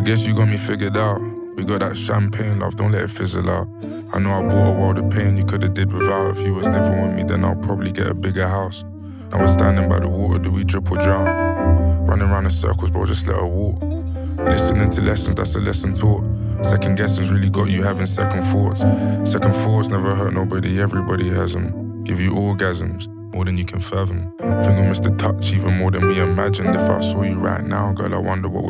guess you got me figured out. We got that champagne love, don't let it fizzle out. I know I brought a world of pain you could've did without. If you was living with me, then I'll probably get a bigger house. Now we're standing by the water, do we drip or drown? Running around in circles, bro, just let her walk. Listening to lessons, that's a lesson taught. Second guessing's really got you having second thoughts. Second thoughts never hurt nobody, everybody has them. Give you orgasms, more than you can fathom. Think we missed the touch even more than we imagined. If I saw you right now, girl, I wonder what would